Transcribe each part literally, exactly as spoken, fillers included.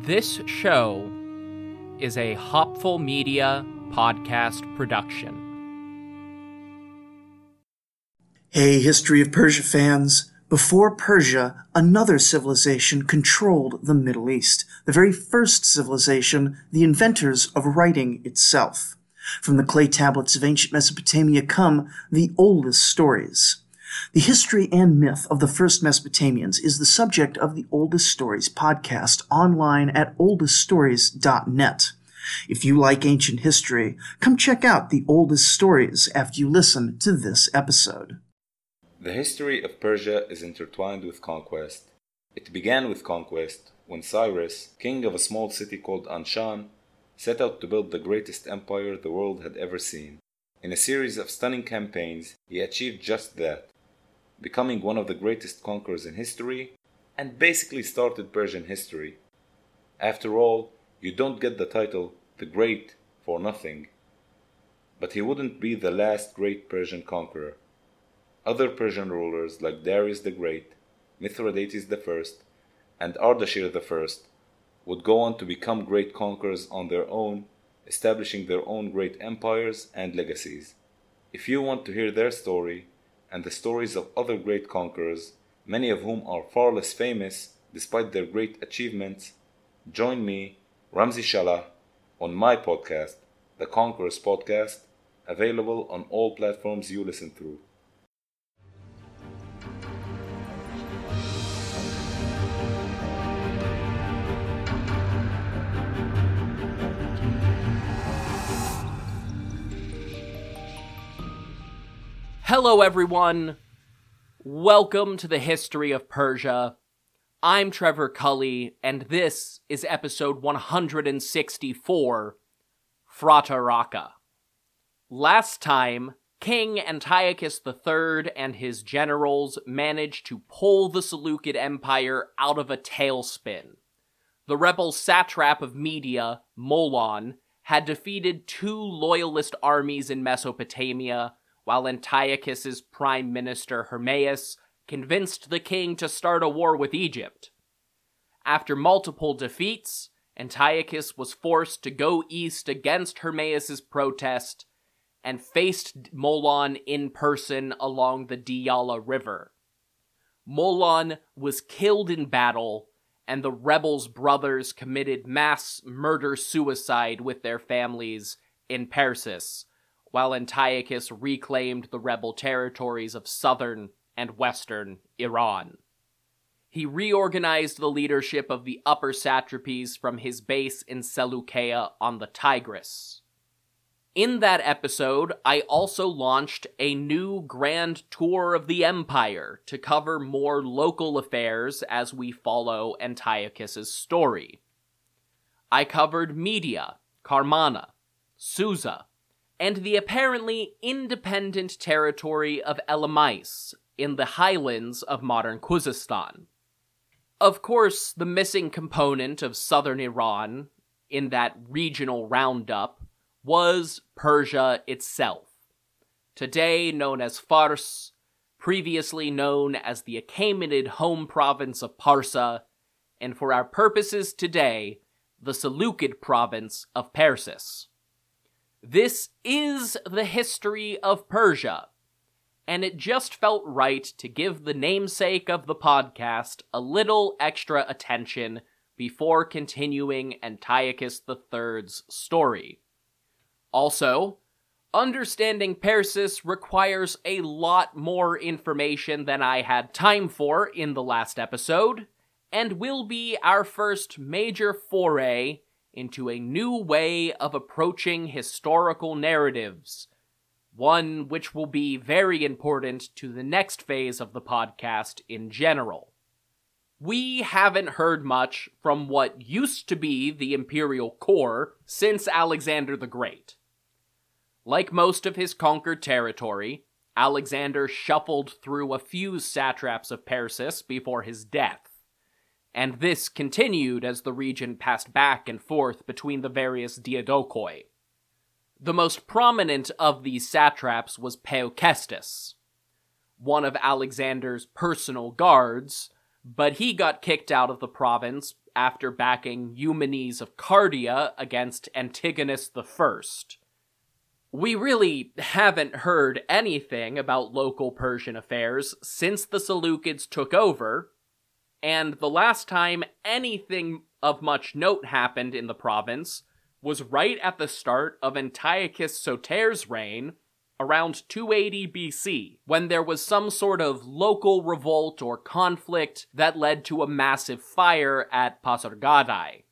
This show is a Hopful Media podcast production. Hey, History of Persia fans. Before Persia, another civilization controlled the Middle East. The very first civilization, the inventors of writing itself. From the clay tablets of ancient Mesopotamia come the oldest stories. The history and myth of the first Mesopotamians is the subject of the Oldest Stories podcast online at oldest stories dot net. If you like ancient history, come check out the Oldest Stories after you listen to this episode. The history of Persia is intertwined with conquest. It began with conquest when Cyrus, king of a small city called Anshan, set out to build the greatest empire the world had ever seen. In a series of stunning campaigns, he achieved just that, becoming one of the greatest conquerors in history, and basically started Persian history. After all, you don't get the title the Great for nothing. But he wouldn't be the last great Persian conqueror. Other Persian rulers like Darius the Great, Mithridates the First, and Ardashir the First would go on to become great conquerors on their own, establishing their own great empires and legacies. If you want to hear their story, and the stories of other great conquerors, many of whom are far less famous despite their great achievements, join me, Ramzi Shalah, on my podcast, The Conquerors Podcast, available on all platforms you listen through. Hello everyone, welcome to the History of Persia. I'm Trevor Cully, and this is episode one hundred sixty-four, Frataraka. Last time, King Antiochus the Third and his generals managed to pull the Seleucid Empire out of a tailspin. The rebel satrap of Media, Molon, had defeated two loyalist armies in Mesopotamia, while Antiochus's prime minister Hermeias convinced the king to start a war with Egypt. After multiple defeats, Antiochus was forced to go east against Hermeias's protest and faced Molon in person along the Diyala River. Molon was killed in battle, and the rebels' brothers committed mass murder-suicide with their families in Persis, while Antiochus reclaimed the rebel territories of southern and western Iran. He reorganized the leadership of the upper satrapies from his base in Seleucia on the Tigris. In that episode, I also launched a new grand tour of the empire to cover more local affairs as we follow Antiochus's story. I covered Media, Karmana, Susa, and the apparently independent territory of Elymais in the highlands of modern Khuzestan. Of course, the missing component of southern Iran in that regional roundup was Persia itself, today known as Fars, previously known as the Achaemenid home province of Parsa, and for our purposes today, the Seleucid province of Persis. This is the history of Persia, and it just felt right to give the namesake of the podcast a little extra attention before continuing Antiochus the Third's story. Also, understanding Persis requires a lot more information than I had time for in the last episode, and will be our first major foray into a new way of approaching historical narratives, one which will be very important to the next phase of the podcast in general. We haven't heard much from what used to be the imperial core since Alexander the Great. Like most of his conquered territory, Alexander shuffled through a few satraps of Persis before his death, and this continued as the region passed back and forth between the various Diadokoi. The most prominent of these satraps was Peucestus, one of Alexander's personal guards, but he got kicked out of the province after backing Eumenes of Cardia against Antigonus the First. We really haven't heard anything about local Persian affairs since the Seleucids took over, and the last time anything of much note happened in the province was right at the start of Antiochus Soter's reign, around two eighty B C, when there was some sort of local revolt or conflict that led to a massive fire at Pasargadae.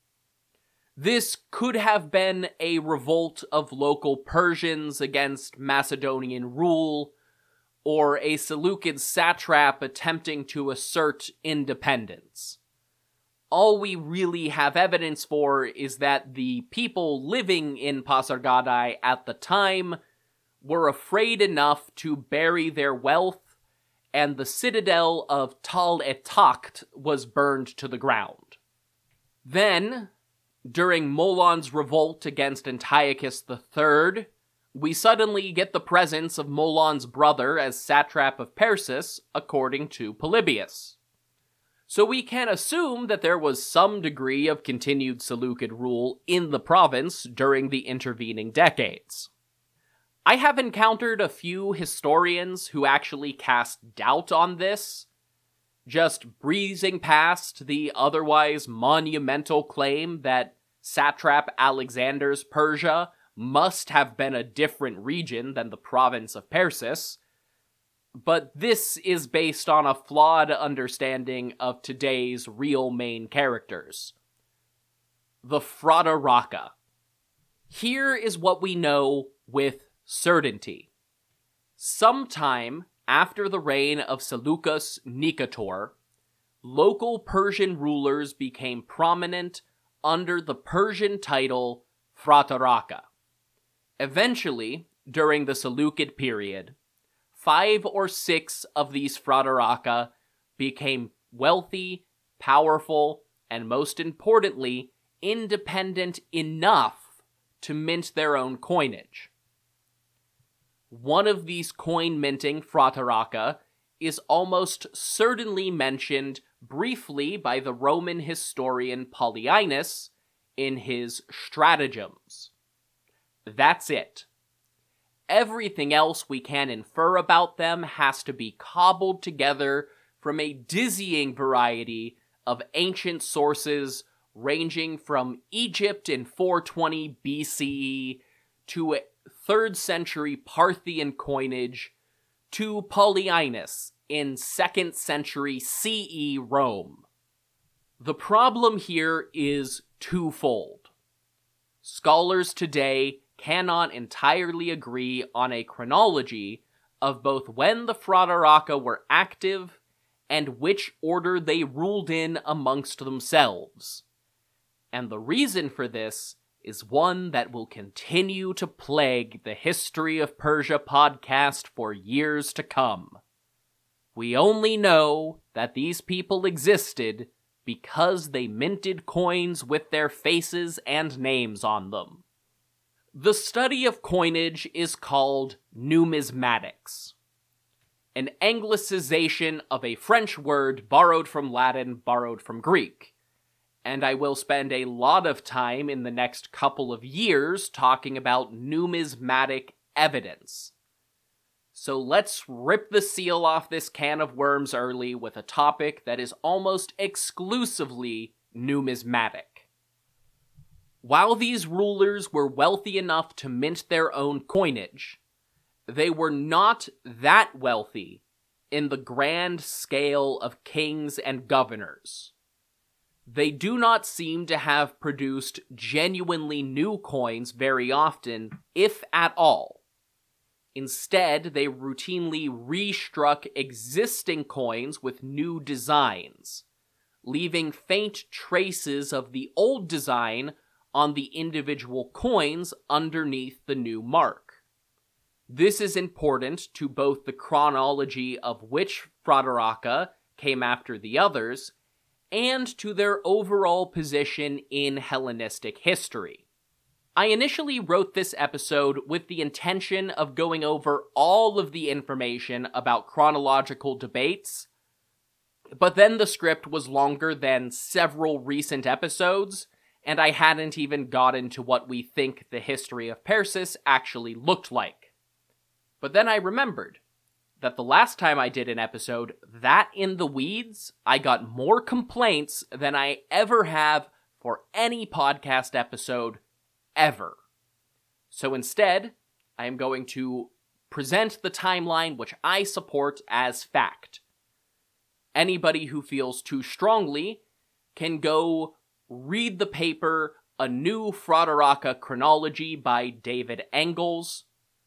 This could have been a revolt of local Persians against Macedonian rule, or a Seleucid satrap attempting to assert independence. All we really have evidence for is that the people living in Pasargadae at the time were afraid enough to bury their wealth, and the citadel of Tal et Takht was burned to the ground. Then, during Molon's revolt against Antiochus the Third, we suddenly get the presence of Molon's brother as satrap of Persis, according to Polybius. So we can assume that there was some degree of continued Seleucid rule in the province during the intervening decades. I have encountered a few historians who actually cast doubt on this, just breezing past the otherwise monumental claim that satrap Alexander's Persia must have been a different region than the province of Persis, but this is based on a flawed understanding of today's real main characters. The Frateraka. Here is what we know with certainty. Sometime after the reign of Seleucus Nicator, local Persian rulers became prominent under the Persian title Frateraka. Eventually, during the Seleucid period, five or six of these Frateraka became wealthy, powerful, and most importantly, independent enough to mint their own coinage. One of these coin-minting Frateraka is almost certainly mentioned briefly by the Roman historian Polyaenus in his Stratagems. That's it. Everything else we can infer about them has to be cobbled together from a dizzying variety of ancient sources ranging from Egypt in four twenty B C E to third century Parthian coinage to Polyaenus in second century C E Rome. The problem here is twofold. Scholars today cannot entirely agree on a chronology of both when the Frateraka were active and which order they ruled in amongst themselves. And the reason for this is one that will continue to plague the History of Persia podcast for years to come. We only know that these people existed because they minted coins with their faces and names on them. The study of coinage is called numismatics, an anglicization of a French word borrowed from Latin, borrowed from Greek. And I will spend a lot of time in the next couple of years talking about numismatic evidence. So let's rip the seal off this can of worms early with a topic that is almost exclusively numismatic. While these rulers were wealthy enough to mint their own coinage, they were not that wealthy in the grand scale of kings and governors. They do not seem to have produced genuinely new coins very often, if at all. Instead, they routinely restruck existing coins with new designs, leaving faint traces of the old design on the individual coins underneath the new mark. This is important to both the chronology of which Frateraka came after the others, and to their overall position in Hellenistic history. I initially wrote this episode with the intention of going over all of the information about chronological debates, But then the script was longer than several recent episodes, and I hadn't even gotten to what we think the history of Persis actually looked like. But then I remembered that the last time I did an episode, that in the weeds, I got more complaints than I ever have for any podcast episode ever. So instead, I am going to present the timeline which I support as fact. Anybody who feels too strongly can go read the paper A New Frauderaka Chronology by David Engels,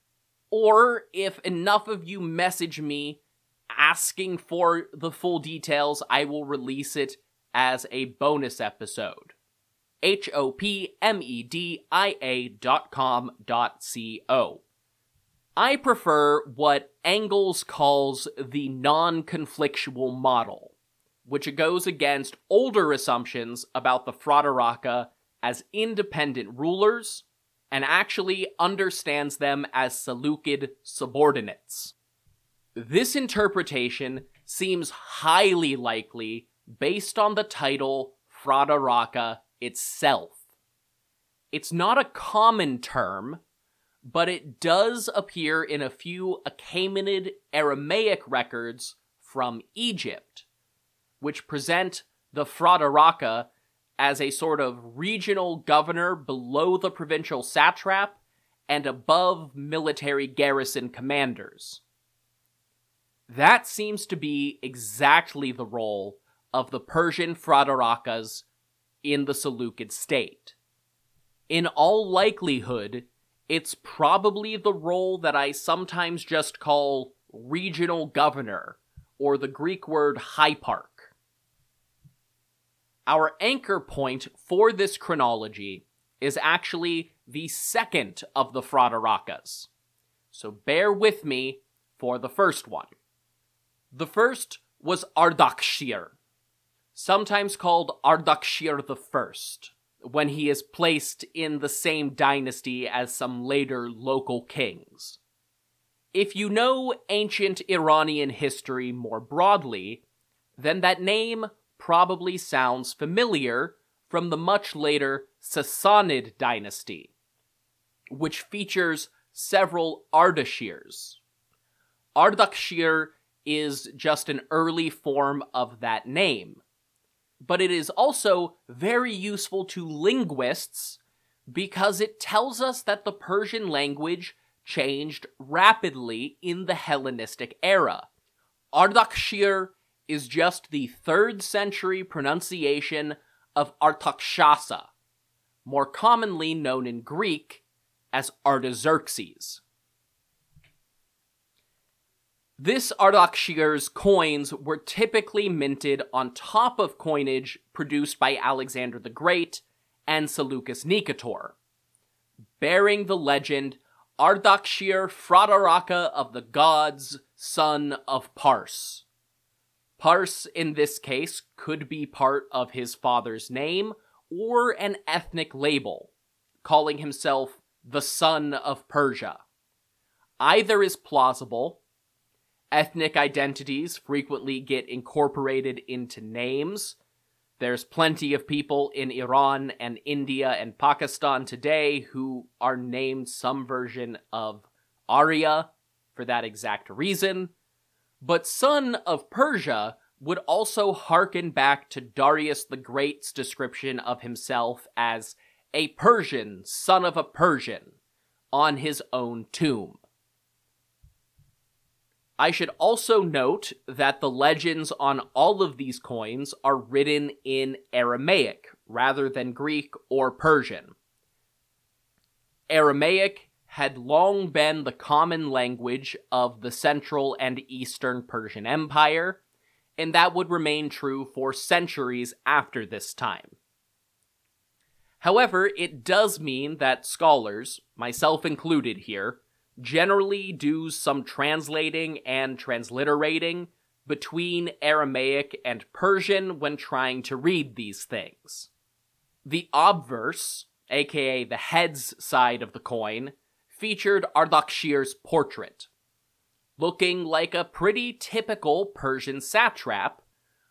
or if enough of you message me asking for the full details, I will release it as a bonus episode. H O P M E D I A dot com dot C O. I prefer what Engels calls the non-conflictual model, which goes against older assumptions about the Frauderaka as independent rulers, and actually understands them as Seleucid subordinates. This interpretation seems highly likely based on the title Frauderaka itself. It's not a common term, but it does appear in a few Achaemenid Aramaic records from Egypt, which present the Frauderaka as a sort of regional governor below the provincial satrap and above military garrison commanders. That seems to be exactly the role of the Persian Frauderakas in the Seleucid state. In all likelihood, it's probably the role that I sometimes just call regional governor, or the Greek word hyparch. Our anchor point for this chronology is actually the second of the Frauderakas, so bear with me for the first one. The first was Ardashir, sometimes called Ardashir the First, when he is placed in the same dynasty as some later local kings. If you know ancient Iranian history more broadly, then that name probably sounds familiar from the much later Sassanid dynasty, which features several Ardashirs. Ardashir is just an early form of that name, but it is also very useful to linguists because it tells us that the Persian language changed rapidly in the Hellenistic era. Ardashir is just the third century pronunciation of Artaxerxes, more commonly known in Greek as Artaxerxes. This Ardashir's coins were typically minted on top of coinage produced by Alexander the Great and Seleucus Nicator, bearing the legend Ardashir Frauderaka of the gods, son of Pars. Pars, in this case, could be part of his father's name or an ethnic label, calling himself the son of Persia. Either is plausible. Ethnic identities frequently get incorporated into names. There's plenty of people in Iran and India and Pakistan today who are named some version of Arya for that exact reason. But son of Persia would also harken back to Darius the Great's description of himself as a Persian, son of a Persian, on his own tomb. I should also note that the legends on all of these coins are written in Aramaic rather than Greek or Persian. Aramaic had long been the common language of the Central and Eastern Persian Empire, and that would remain true for centuries after this time. However, it does mean that scholars, myself included here, generally do some translating and transliterating between Aramaic and Persian when trying to read these things. The obverse, aka the heads side of the coin, featured Ardashir's portrait, looking like a pretty typical Persian satrap,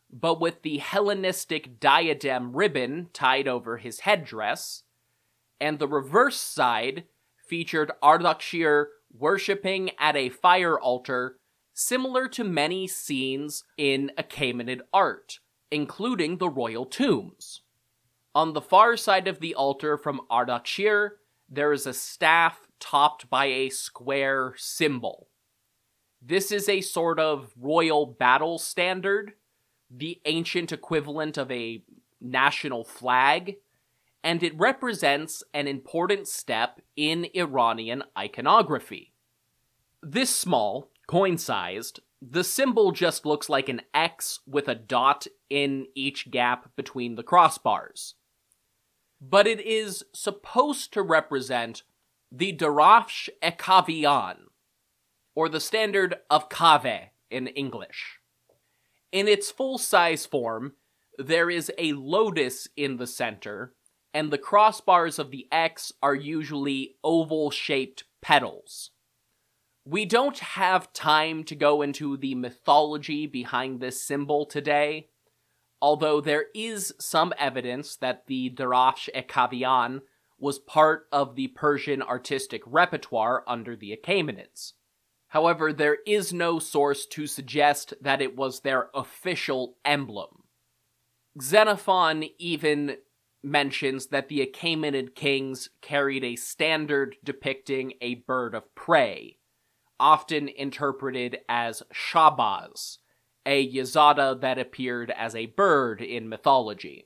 but with the Hellenistic diadem ribbon tied over his headdress, and the reverse side featured Ardashir worshipping at a fire altar similar to many scenes in Achaemenid art, including the royal tombs. On the far side of the altar from Ardashir, there is a staff topped by a square symbol. This is a sort of royal battle standard, the ancient equivalent of a national flag, and it represents an important step in Iranian iconography. This small, coin-sized, the symbol just looks like an X with a dot in each gap between the crossbars. But it is supposed to represent the Darafsh-e-Kaviyan, or the standard of Kaveh in English. In its full-size form, there is a lotus in the center, and the crossbars of the X are usually oval-shaped petals. We don't have time to go into the mythology behind this symbol today, although there is some evidence that the Darafsh-e-Kaviyan was part of the Persian artistic repertoire under the Achaemenids. However, there is no source to suggest that it was their official emblem. Xenophon even mentions that the Achaemenid kings carried a standard depicting a bird of prey, often interpreted as Shabaz, a Yazada that appeared as a bird in mythology.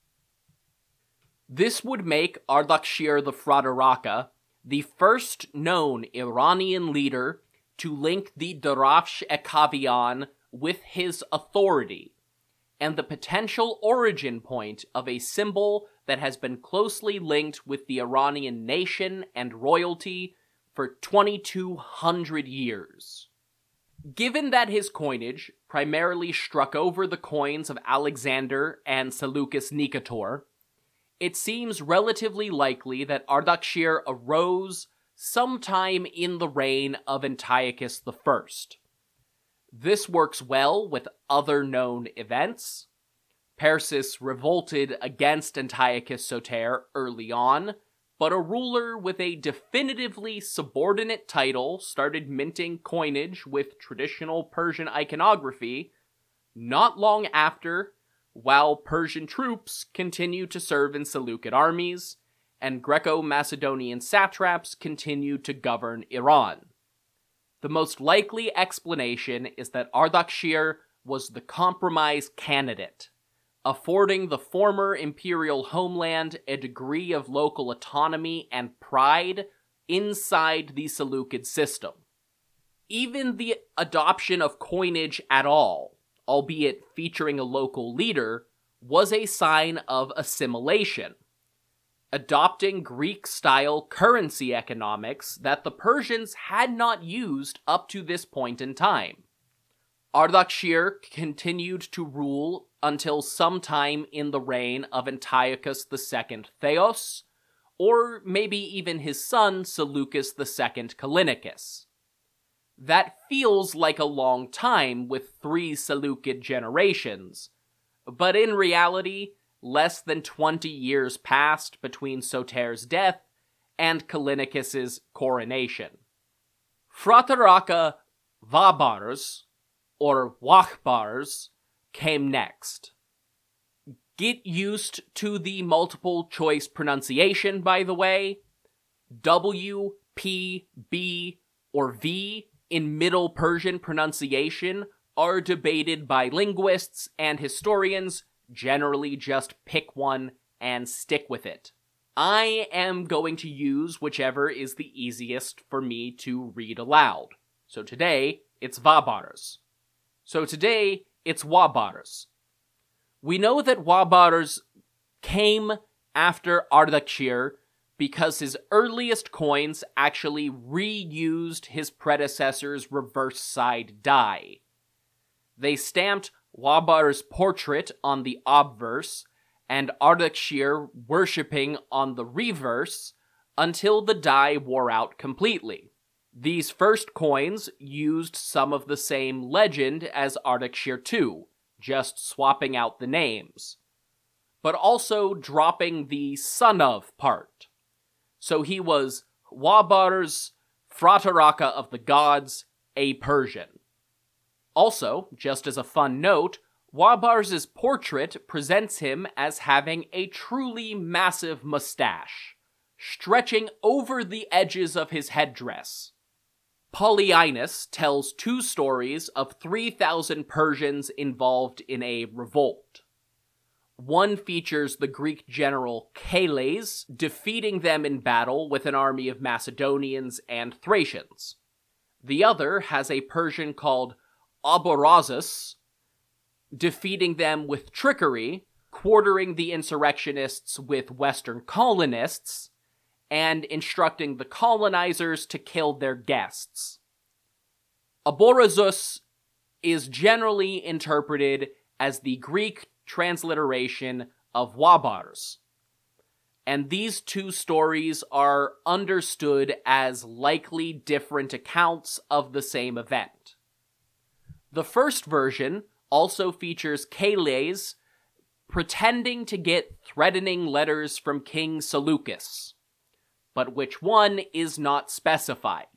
This would make Ardashir the Frateraka the first known Iranian leader to link the Darafsh-e-Kaviyan with his authority, and the potential origin point of a symbol that has been closely linked with the Iranian nation and royalty for twenty-two hundred years. Given that his coinage primarily struck over the coins of Alexander and Seleucus Nicator, it seems relatively likely that Ardashir arose sometime in the reign of Antiochus the First. This works well with other known events. Persis revolted against Antiochus Soter early on, but a ruler with a definitively subordinate title started minting coinage with traditional Persian iconography not long after, while Persian troops continued to serve in Seleucid armies, and Greco-Macedonian satraps continued to govern Iran. The most likely explanation is that Ardashir was the compromise candidate, affording the former imperial homeland a degree of local autonomy and pride inside the Seleucid system. Even the adoption of coinage at all, albeit featuring a local leader, was a sign of assimilation, adopting Greek-style currency economics that the Persians had not used up to this point in time. Ardashir continued to rule until sometime in the reign of Antiochus the Second Theos, or maybe even his son Seleucus the Second Callinicus. That feels like a long time with three Seleucid generations, but in reality, less than twenty years passed between Soter's death and Callinicus's coronation. Frateraka Vabars, or Wahbars, came next. Get used to the multiple choice pronunciation, by the way. W, P, B, or V in Middle Persian pronunciation are debated by linguists and historians. Generally just pick one and stick with it. I am going to use whichever is the easiest for me to read aloud. So today, it's Vabars. So today, it's Wabars. We know that Wabars came after Ardashir because his earliest coins actually reused his predecessor's reverse side die. They stamped Wabar's portrait on the obverse, and Ardashir worshipping on the reverse, until the die wore out completely. These first coins used some of the same legend as Ardashir the Second, just swapping out the names, but also dropping the son of part. So he was Wabars, Frataraka of the Gods, a Persian. Also, just as a fun note, Wabars' portrait presents him as having a truly massive mustache, stretching over the edges of his headdress. Polyaenus tells two stories of three thousand Persians involved in a revolt. One features the Greek general Cales defeating them in battle with an army of Macedonians and Thracians. The other has a Persian called Aborazes defeating them with trickery, quartering the insurrectionists with Western colonists, and instructing the colonizers to kill their guests. Aborazes is generally interpreted as the Greek transliteration of Wabars, and these two stories are understood as likely different accounts of the same event. The first version also features Cales pretending to get threatening letters from King Seleucus, but which one is not specified.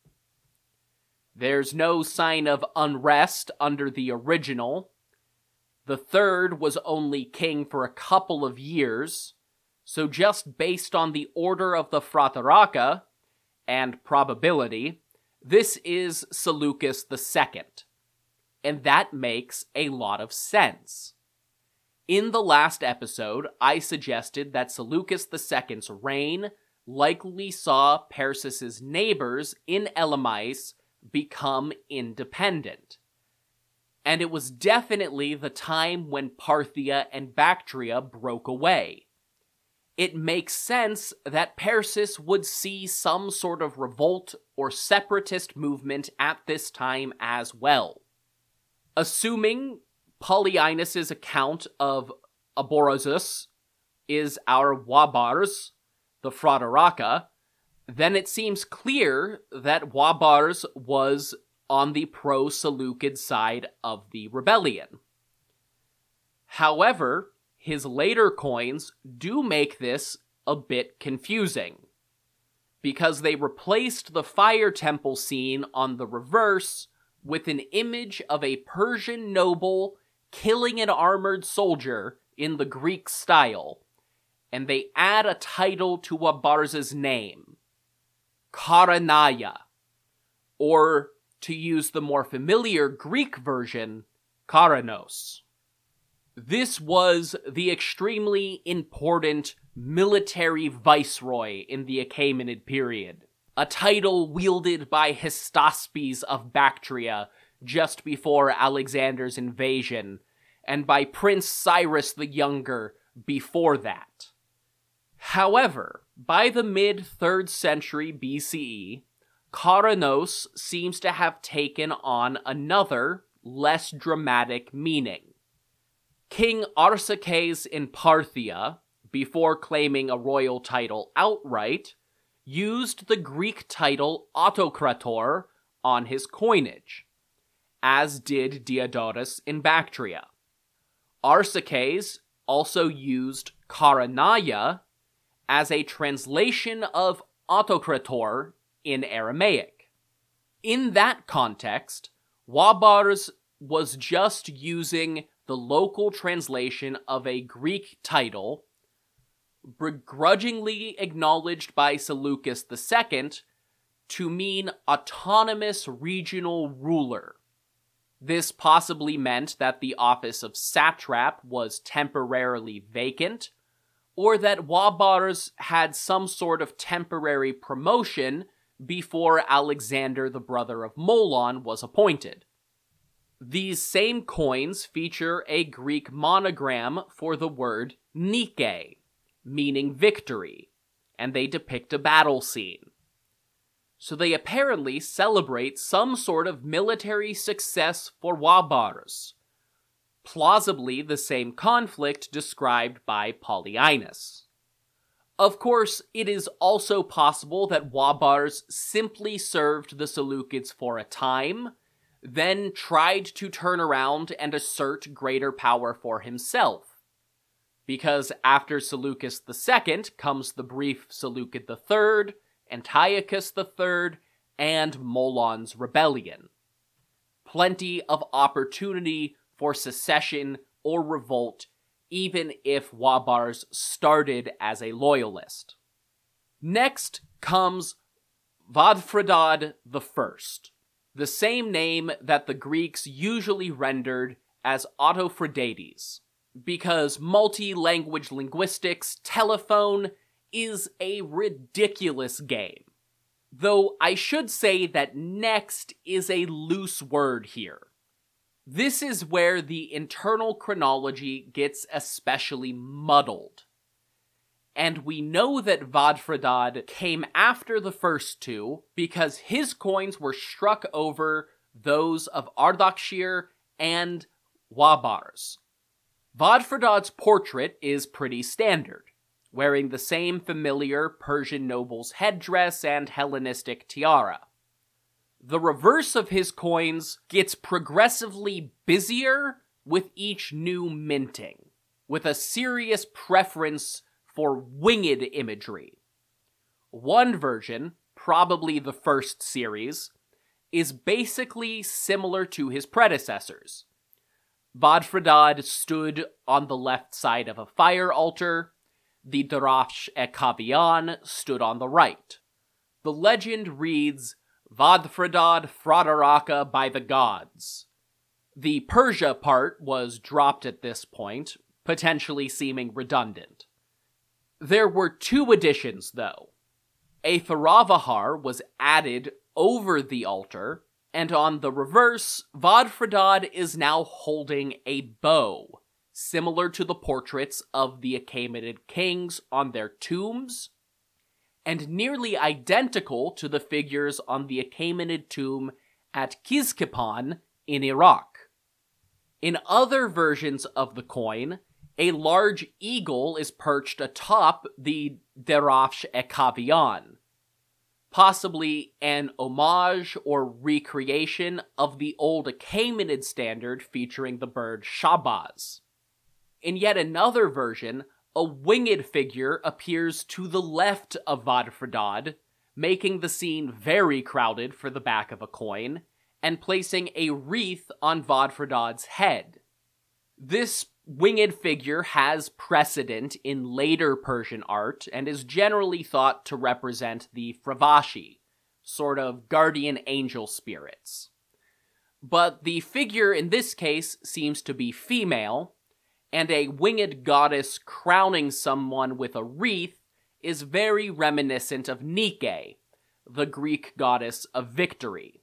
There's no sign of unrest under the original. The third was only king for a couple of years, so just based on the order of the Frataraka, and probability, this is Seleucus the Second. And that makes a lot of sense. In the last episode, I suggested that Seleucus the Second's reign likely saw Perses' neighbors in Elymais become independent. And it was definitely the time when Parthia and Bactria broke away. It makes sense that Perses would see some sort of revolt or separatist movement at this time as well. Assuming Polyaenus' account of Aborazes is our Wabars, the Frataraka, then it seems clear that Wabars was on the pro-Seleucid side of the rebellion. However, his later coins do make this a bit confusing, because they replaced the fire temple scene on the reverse with an image of a Persian noble killing an armored soldier in the Greek style, and they add a title to Wabars' name, Karanaya, or, to use the more familiar Greek version, Karanos. This was the extremely important military viceroy in the Achaemenid period, a title wielded by Hystaspes of Bactria just before Alexander's invasion, and by Prince Cyrus the Younger before that. However, by the mid-third century B C E, Karanos seems to have taken on another, less dramatic meaning. King Arsaces in Parthia, before claiming a royal title outright, used the Greek title Autokrator on his coinage, as did Diodorus in Bactria. Arsaces also used Karanaya as a translation of Autokrator in Aramaic. In that context, Wabars was just using the local translation of a Greek title, begrudgingly acknowledged by Seleucus the Second, to mean autonomous regional ruler. This possibly meant that the office of satrap was temporarily vacant, or that Wabars had some sort of temporary promotion before Alexander, the brother of Molon, was appointed. These same coins feature a Greek monogram for the word Nike, meaning victory, and they depict a battle scene. So they apparently celebrate some sort of military success for Wabars, plausibly the same conflict described by Polyaenus. Of course, it is also possible that Wabars simply served the Seleucids for a time, then tried to turn around and assert greater power for himself. Because after Seleucus the Second comes the brief Seleucid the Third, Antiochus the Third, and Molon's rebellion. Plenty of opportunity for secession or revolt, even if Wabars started as a loyalist. Next comes Vadfredad the First, the same name that the Greeks usually rendered as Autophredades, because multi-language linguistics telephone is a ridiculous game. Though I should say that next is a loose word here. This is where the internal chronology gets especially muddled. And we know that Vadfredad came after the first two because his coins were struck over those of Ardashir and Wabars. Vadfredad's portrait is pretty standard, wearing the same familiar Persian noble's headdress and Hellenistic tiara. The reverse of his coins gets progressively busier with each new minting, with a serious preference for winged imagery. One version, probably the first series, is basically similar to his predecessors. Vadfredad stood on the left side of a fire altar. The Darafsh e Kavian stood on the right. The legend reads, Vadfredad Fradaraka by the gods. The Persia part was dropped at this point, potentially seeming redundant. There were two additions, though. A Tharavahar was added over the altar, and on the reverse, Vadfredad is now holding a bow, similar to the portraits of the Achaemenid kings on their tombs, and nearly identical to the figures on the Achaemenid tomb at Kizkipan in Iraq. In other versions of the coin, a large eagle is perched atop the Darafsh e Kavian, possibly an homage or recreation of the old Achaemenid standard featuring the bird Shabaz. In yet another version, a winged figure appears to the left of Vadfredad, making the scene very crowded for the back of a coin, and placing a wreath on Vadfredad's head. This winged figure has precedent in later Persian art and is generally thought to represent the Fravashi, sort of guardian angel spirits. But the figure in this case seems to be female, and a winged goddess crowning someone with a wreath is very reminiscent of Nike, the Greek goddess of victory.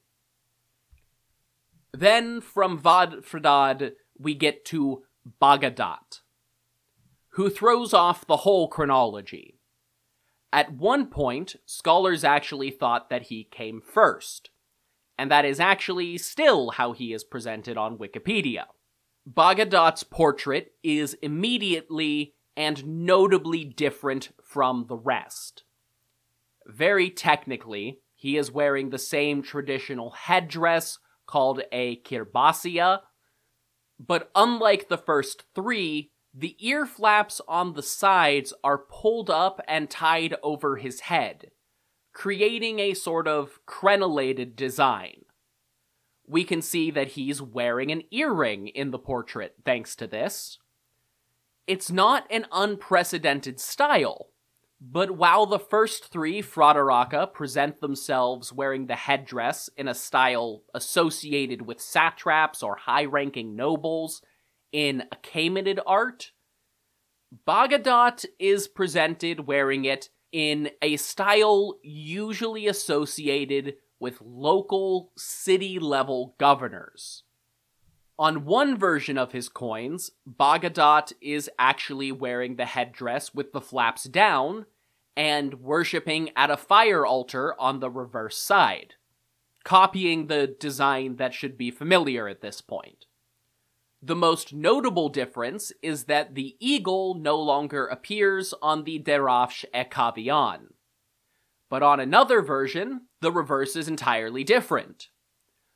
Then from Vadfredad we get to Bagadat, who throws off the whole chronology. At one point, scholars actually thought that he came first, and that is actually still how he is presented on Wikipedia. Bagadat's portrait is immediately and notably different from the rest. Very technically, he is wearing the same traditional headdress called a kirbasia, but unlike the first three, the ear flaps on the sides are pulled up and tied over his head, creating a sort of crenellated design. We can see that he's wearing an earring in the portrait thanks to this. It's not an unprecedented style, but while the first three Fradaraka present themselves wearing the headdress in a style associated with satraps or high-ranking nobles in Achaemenid art, Bagadat is presented wearing it in a style usually associated with local city-level governors. On one version of his coins, Bagadat is actually wearing the headdress with the flaps down and worshipping at a fire altar on the reverse side, copying the design that should be familiar at this point. The most notable difference is that the eagle no longer appears on the Darafsh e Kavian, but on another version, the reverse is entirely different.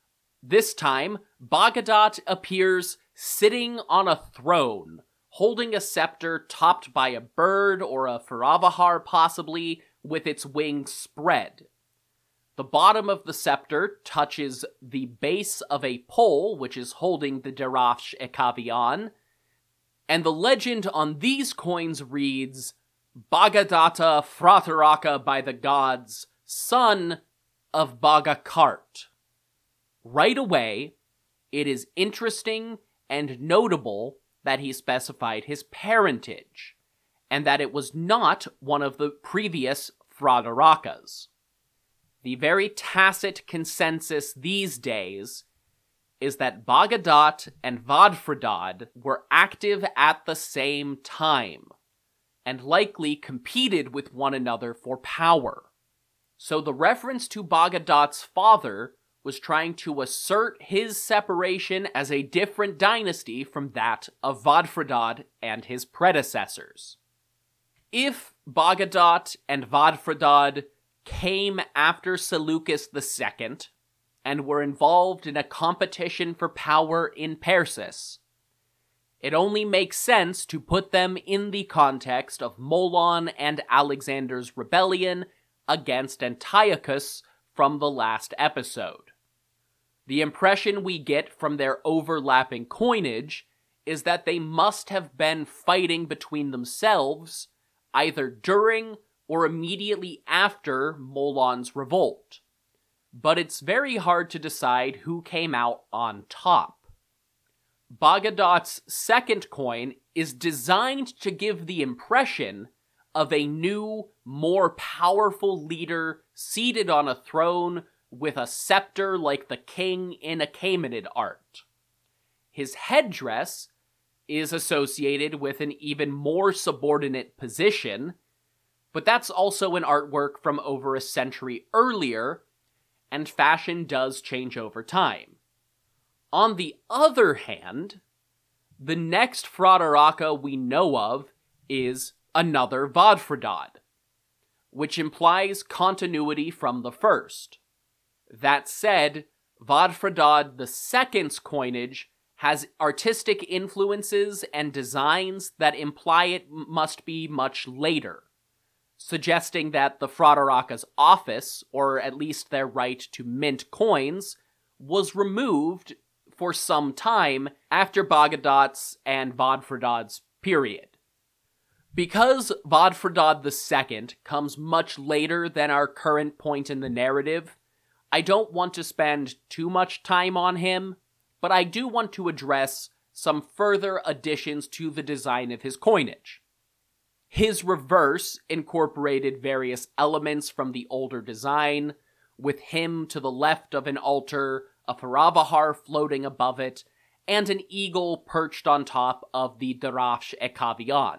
This time, Bagadat appears sitting on a throne, holding a scepter topped by a bird or a Faravahar possibly, with its wings spread. The bottom of the scepter touches the base of a pole which is holding the Darafsh Ekavian, and the legend on these coins reads, Bagadata Frataraka by the gods, son of Bagakart. Right away, it is interesting and notable that he specified his parentage, and that it was not one of the previous Fratarakas. The very tacit consensus these days is that Bagadat and Vadfredad were active at the same time, and likely competed with one another for power. So the reference to Bagadat's father was trying to assert his separation as a different dynasty from that of Vadfredad and his predecessors. If Bagadat and Vadfredad came after Seleucus the Second, and were involved in a competition for power in Persis, it only makes sense to put them in the context of Molon and Alexander's rebellion against Antiochus from the last episode. The impression we get from their overlapping coinage is that they must have been fighting between themselves either during or immediately after Molon's revolt. But it's very hard to decide who came out on top. Bagadat's second coin is designed to give the impression of a new, more powerful leader seated on a throne with a scepter like the king in Achaemenid art. His headdress is associated with an even more subordinate position, but that's also an artwork from over a century earlier, and fashion does change over time. On the other hand, the next Frataraka we know of is another Vadfredad, which implies continuity from the first. That said, Vadfredad the Second's coinage has artistic influences and designs that imply it must be much later, suggesting that the Frataraka's office, or at least their right to mint coins, was removed for some time after Bagadat's and Vadfredad's period. Because Vadfredad the Second comes much later than our current point in the narrative, I don't want to spend too much time on him, but I do want to address some further additions to the design of his coinage. His reverse incorporated various elements from the older design, with him to the left of an altar, a Faravahar floating above it, and an eagle perched on top of the Darafsh Ekavian.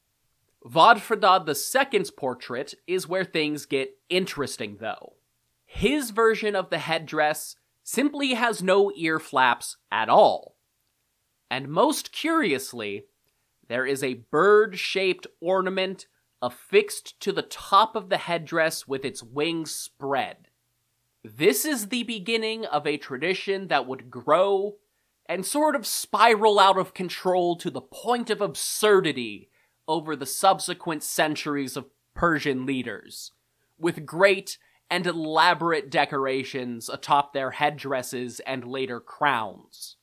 Vadfredad the Second's portrait is where things get interesting, though. His version of the headdress simply has no ear flaps at all. And most curiously, there is a bird-shaped ornament affixed to the top of the headdress with its wings spread. This is the beginning of a tradition that would grow and sort of spiral out of control to the point of absurdity over the subsequent centuries of Persian leaders, with great and elaborate decorations atop their headdresses and later crowns.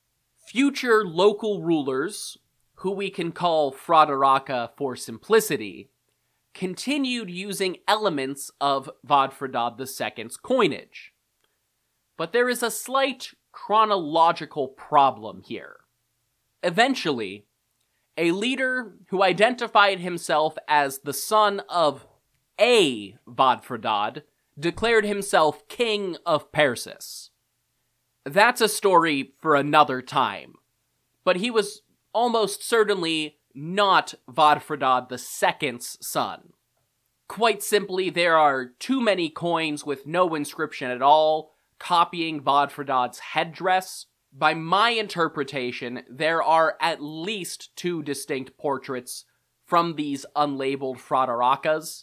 Future local rulers, who we can call Frataraka for simplicity, continued using elements of Vadfredad the Second's coinage. But there is a slight chronological problem here. Eventually, a leader who identified himself as the son of a Vadfredad declared himself king of Persis. That's a story for another time, but he was almost certainly not Vadfredad the Second's son. Quite simply, there are too many coins with no inscription at all, copying Vadfredad's headdress. By my interpretation, there are at least two distinct portraits from these unlabeled Fratarakas,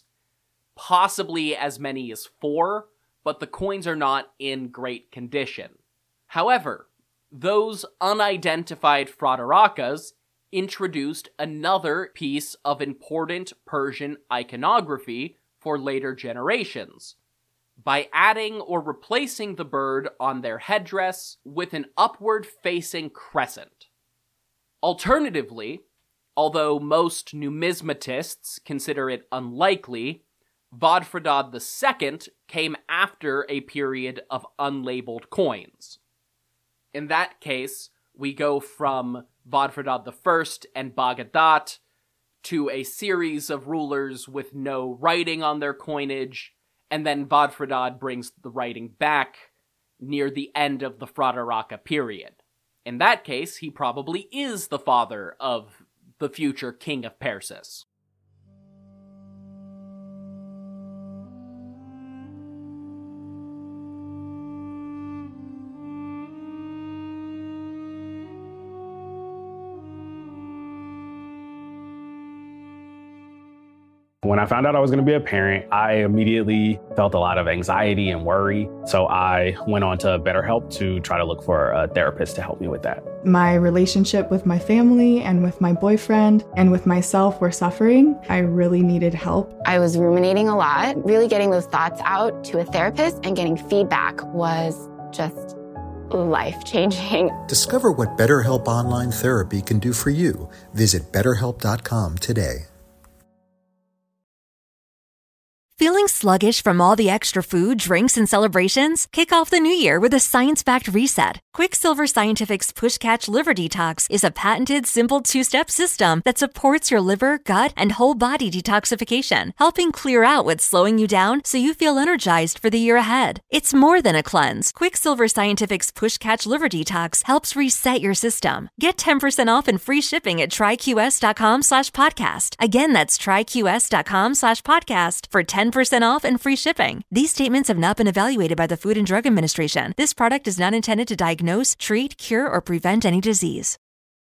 possibly as many as four, but the coins are not in great condition. However, those unidentified Frateracas introduced another piece of important Persian iconography for later generations, by adding or replacing the bird on their headdress with an upward-facing crescent. Alternatively, although most numismatists consider it unlikely, Vodfradad the Second came after a period of unlabeled coins. In that case, we go from Vodfradad the First and Baghadat to a series of rulers with no writing on their coinage, and then Vodfradad brings the writing back near the end of the Frateraca period. In that case, he probably is the father of the future king of Persis. When I found out I was going to be a parent, I immediately felt a lot of anxiety and worry. So I went on to BetterHelp to try to look for a therapist to help me with that. My relationship with my family and with my boyfriend and with myself were suffering. I really needed help. I was ruminating a lot. Really getting those thoughts out to a therapist and getting feedback was just life-changing. Discover what BetterHelp Online Therapy can do for you. Visit better help dot com today. Feeling sluggish from all the extra food, drinks, and celebrations? Kick off the new year with a science-backed reset. Quicksilver Scientific's Push Catch Liver Detox is a patented, simple two-step system that supports your liver, gut, and whole body detoxification, helping clear out what's slowing you down so you feel energized for the year ahead. It's more than a cleanse. Quicksilver Scientific's Push Catch Liver Detox helps reset your system. Get ten percent off and free shipping at try Q S dot com slash podcast. Again, that's try Q S dot com slash podcast for ten percent off and free shipping. These statements have not been evaluated by the Food and Drug Administration. This product is not intended to diagnose, treat, cure, or prevent any disease.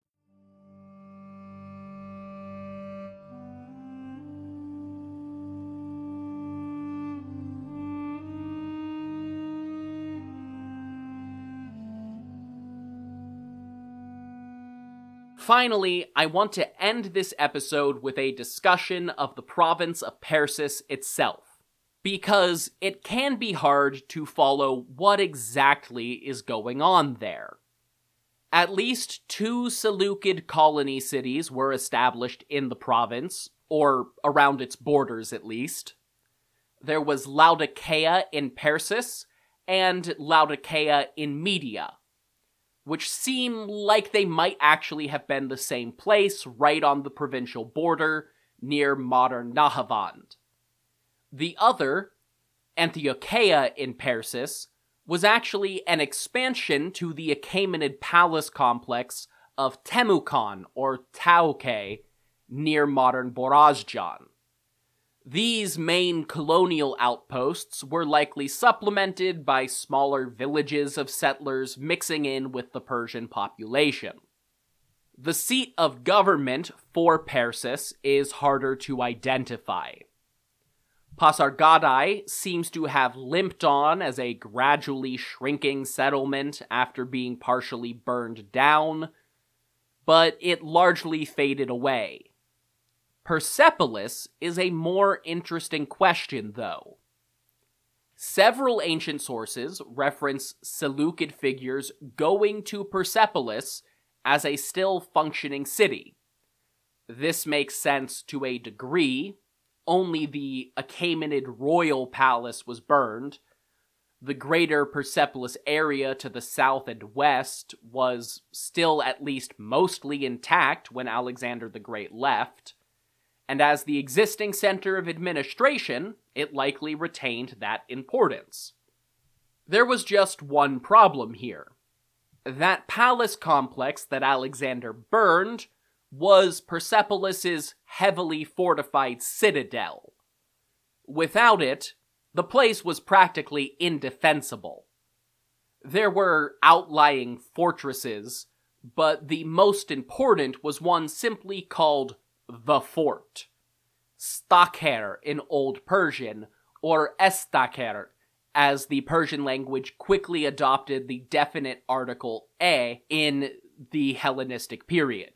Finally, I want to end this episode with a discussion of the province of Persis itself, because it can be hard to follow what exactly is going on there. At least two Seleucid colony cities were established in the province, or around its borders at least. There was Laodicea in Persis, and Laodicea in Media, which seem like they might actually have been the same place right on the provincial border near modern Nahavand. The other, Antiocheia in Persis, was actually an expansion to the Achaemenid palace complex of Temukan, or Tauke, near modern Borazjan. These main colonial outposts were likely supplemented by smaller villages of settlers mixing in with the Persian population. The seat of government for Persis is harder to identify. Pasargadae seems to have limped on as a gradually shrinking settlement after being partially burned down, but it largely faded away. Persepolis is a more interesting question, though. Several ancient sources reference Seleucid figures going to Persepolis as a still functioning city. This makes sense to a degree. Only the Achaemenid royal palace was burned. The greater Persepolis area to the south and west was still at least mostly intact when Alexander the Great left, and as the existing center of administration, it likely retained that importance. There was just one problem here. That palace complex that Alexander burned was Persepolis's heavily fortified citadel. Without it, the place was practically indefensible. There were outlying fortresses, but the most important was one simply called the fort. Stakher in Old Persian, or Estaker as the Persian language quickly adopted the definite article e in the Hellenistic period.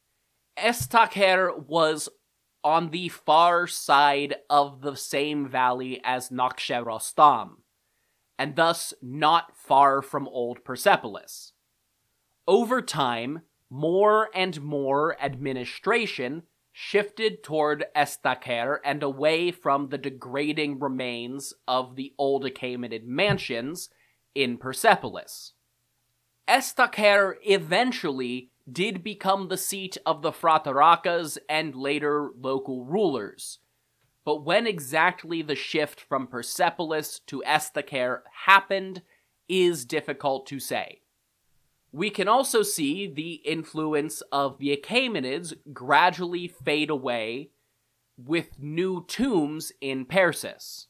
Estaker was on the far side of the same valley as Nakhshe-Rostam, and thus not far from Old Persepolis. Over time, more and more administration shifted toward Estaker and away from the degrading remains of the old Achaemenid mansions in Persepolis. Estaker eventually did become the seat of the Phratarakes and later local rulers, but when exactly the shift from Persepolis to Estaker happened is difficult to say. We can also see the influence of the Achaemenids gradually fade away with new tombs in Persis.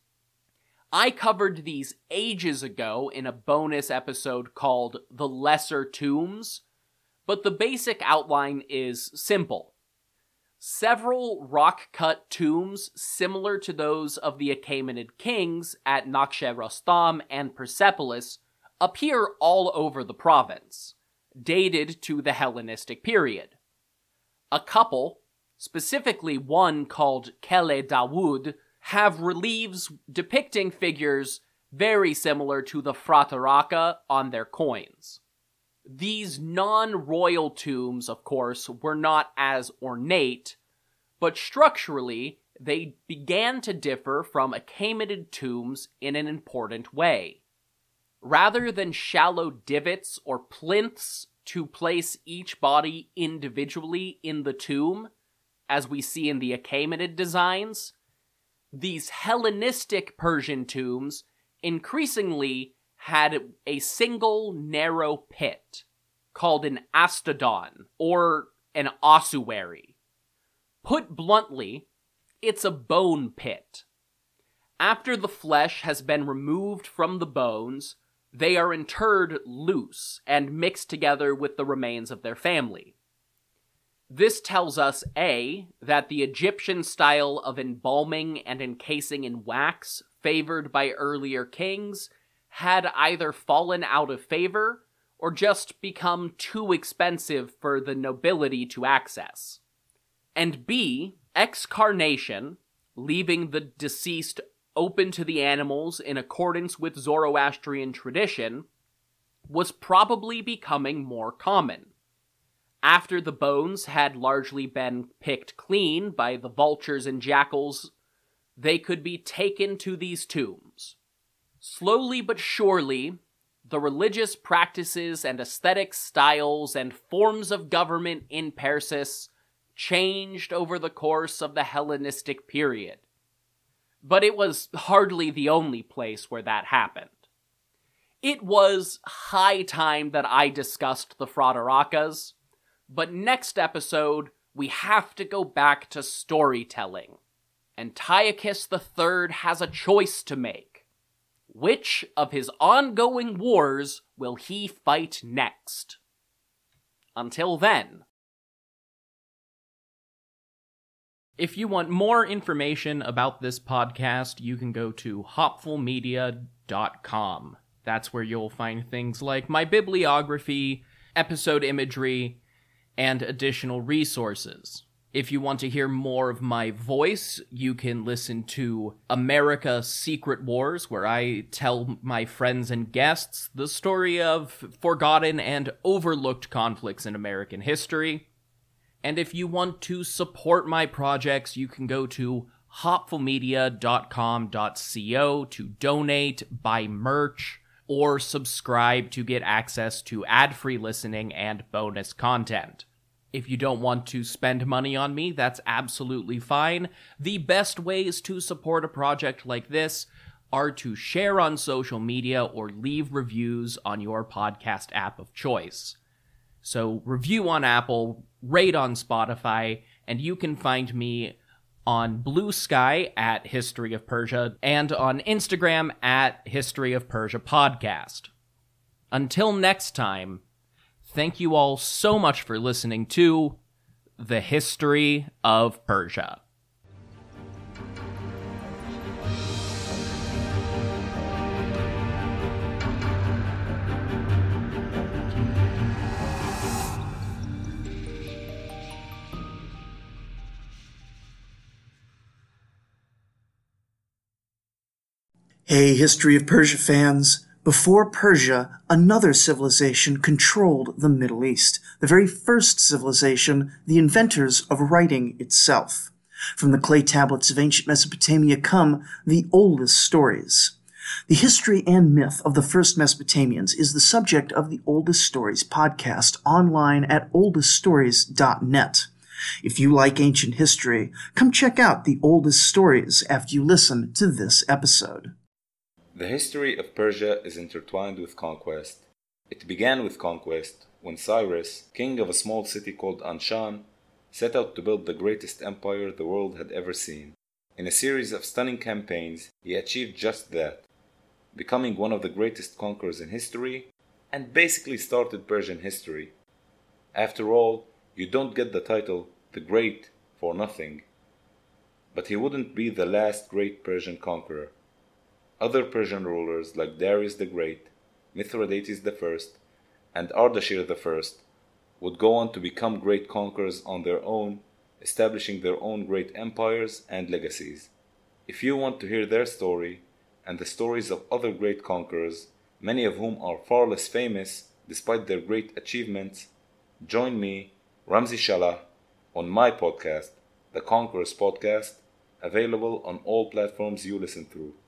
I covered these ages ago in a bonus episode called The Lesser Tombs, but the basic outline is simple. Several rock-cut tombs similar to those of the Achaemenid kings at Nakhshe-Rostam and Persepolis appear all over the province, dated to the Hellenistic period. A couple, specifically one called Kele Dawood, have reliefs depicting figures very similar to the Phrataraka on their coins. These non-royal tombs, of course, were not as ornate, but structurally they began to differ from Achaemenid tombs in an important way. Rather than shallow divots or plinths to place each body individually in the tomb, as we see in the Achaemenid designs, these Hellenistic Persian tombs increasingly had a single narrow pit, called an astodon, or an ossuary. Put bluntly, it's a bone pit. After the flesh has been removed from the bones, they are interred loose and mixed together with the remains of their family. This tells us, A, that the Egyptian style of embalming and encasing in wax favored by earlier kings had either fallen out of favor or just become too expensive for the nobility to access. And B, excarnation, leaving the deceased open to the animals in accordance with Zoroastrian tradition, was probably becoming more common. After the bones had largely been picked clean by the vultures and jackals, they could be taken to these tombs. Slowly but surely, the religious practices and aesthetic styles and forms of government in Persis changed over the course of the Hellenistic period. But it was hardly the only place where that happened. It was high time that I discussed the Phratarakes, but next episode we have to go back to storytelling. Antiochus the Third has a choice to make. Which of his ongoing wars will he fight next? Until then. If you want more information about this podcast, you can go to hopful media dot com. That's where you'll find things like my bibliography, episode imagery, and additional resources. If you want to hear more of my voice, you can listen to America Secret Wars, where I tell my friends and guests the story of forgotten and overlooked conflicts in American history. And if you want to support my projects, you can go to hopful media dot com dot co to donate, buy merch, or subscribe to get access to ad-free listening and bonus content. If you don't want to spend money on me, that's absolutely fine. The best ways to support a project like this are to share on social media or leave reviews on your podcast app of choice. So review on Apple, rate on Spotify, and you can find me on Blue Sky at History of Persia and on Instagram at History of Persia Podcast. Until next time, thank you all so much for listening to The History of Persia. Hey, History of Persia fans. Before Persia, another civilization controlled the Middle East, the very first civilization, the inventors of writing itself. From the clay tablets of ancient Mesopotamia come the oldest stories. The history and myth of the first Mesopotamians is the subject of the Oldest Stories podcast online at oldest stories dot net. If you like ancient history, come check out the Oldest Stories after you listen to this episode. The history of Persia is intertwined with conquest. It began with conquest when Cyrus, king of a small city called Anshan, set out to build the greatest empire the world had ever seen. In a series of stunning campaigns, he achieved just that, becoming one of the greatest conquerors in history, and basically started Persian history. After all, you don't get the title the Great for nothing. But he wouldn't be the last great Persian conqueror. Other Persian rulers like Darius the Great, Mithridates the First, and Ardashir the First would go on to become great conquerors on their own, establishing their own great empires and legacies. If you want to hear their story, and the stories of other great conquerors, many of whom are far less famous despite their great achievements, join me, Ramzi Shalah, on my podcast, The Conquerors Podcast, available on all platforms you listen through.